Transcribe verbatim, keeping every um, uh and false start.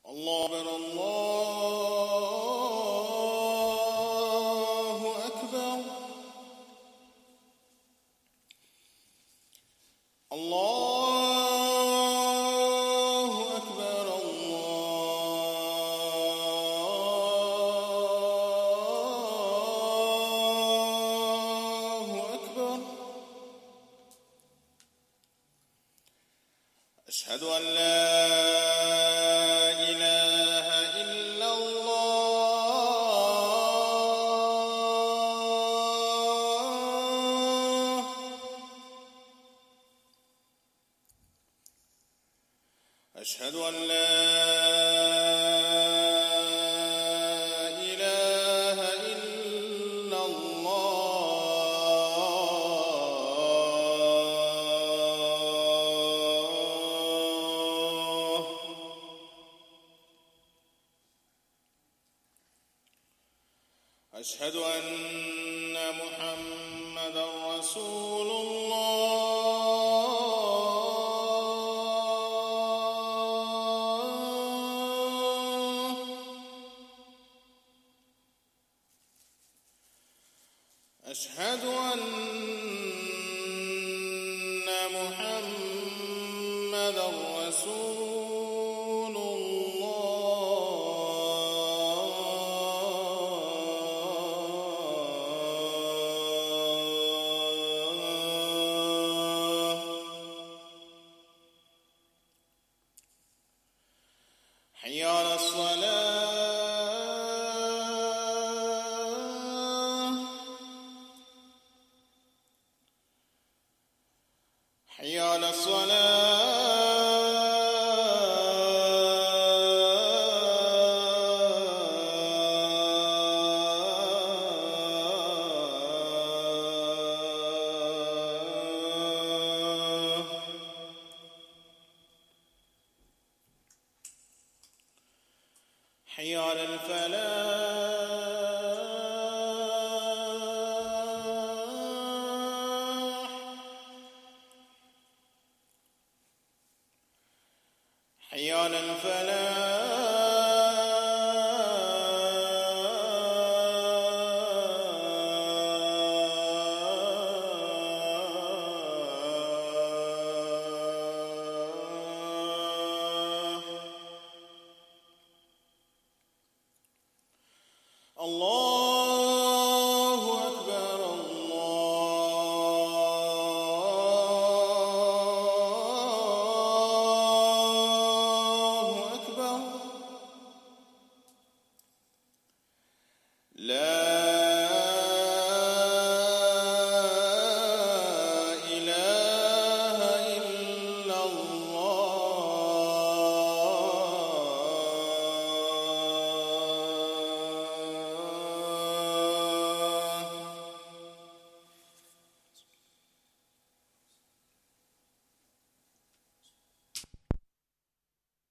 الله أكبر الله أكبر الله أكبر الله أكبر أشهد أن لا أشهد أن لا إله إلا الله أشهد أن محمدًا رسول الله أشهد أن محمدًا رسول الله حي على الصلاة حي على الصلاة حي على الفلاح حي على الفلاح الله